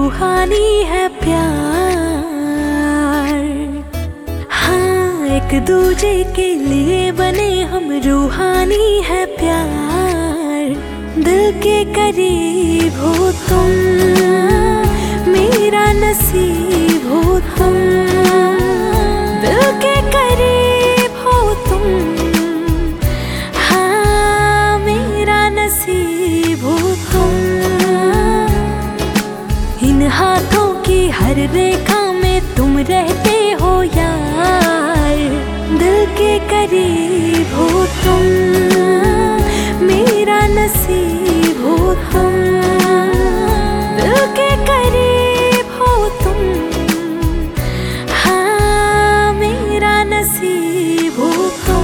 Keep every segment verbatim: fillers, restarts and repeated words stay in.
रूहानी है प्यार। हाँ, एक दूजे के लिए बने हम, रूहानी है प्यार। दिल के करीब हो तुम, मेरा नसीब हो तुम। दिल के करीब हो तुम, हाँ मेरा नसीब हो तुम। इन हाथों की हर रेखा में तुम रहते हो यार। दिल के करीब हो तुम, मेरा नसीब हो तुम। दिल के करीब हो तुम, हाँ मेरा नसीब हो तुम।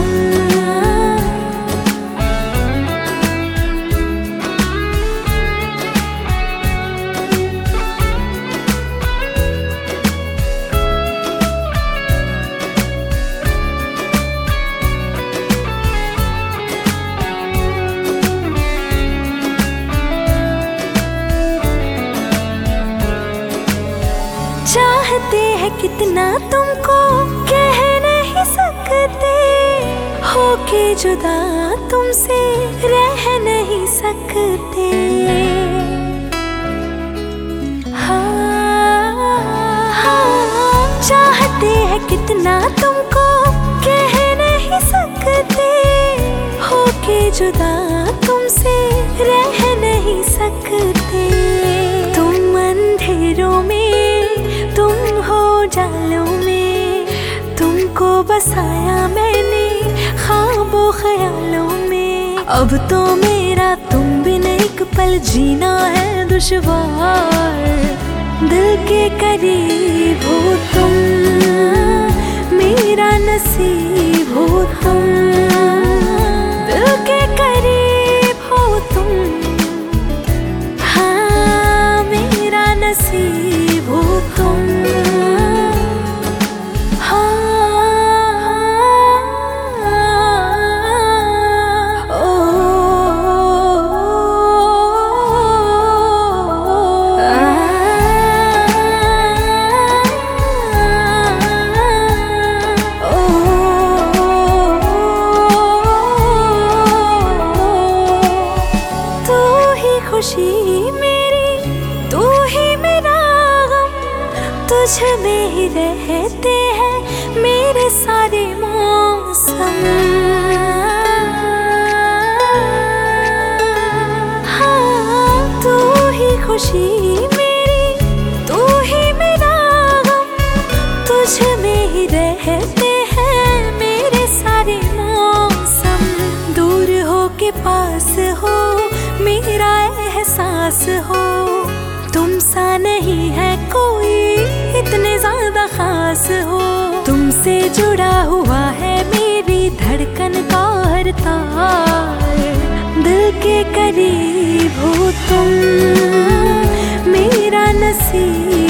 चाहते हैं कितना तुमको कह नहीं सकते, होके जुदा तुमसे रह नहीं सकते। हाँ, हाँ, चाहते हैं कितना तुमको कह नहीं सकते, होके जुदा तुमसे रह नहीं सकते। तुम अंधेरों में, तुम हो जालों में, तुमको बसाया मैंने ख्वाबों ख्यालों में। अब तो मेरा तुम बिन एक पल जीना है दुश्वार। दिल के करीब हो तुम, मेरा नसीब हो तुम। दिल के करीब हो तुम, हाँ मेरा नसीब हो तुम। खुशी मेरी तू ही मेरा गम, तुझ में ही रहते हैं मेरे सारे मौसम। हाँ, तू ही खुशी मेरी, तू ही मेरा गम, तुझ में ही रहते हैं मेरे सारे मौसम। दूर हो के पास हो मेरा एहसास हो, तुम सा नहीं है कोई इतने ज्यादा खास हो। तुमसे जुड़ा हुआ है मेरी धड़कन का हर तार। दिल के करीब हो तुम, मेरा नसीब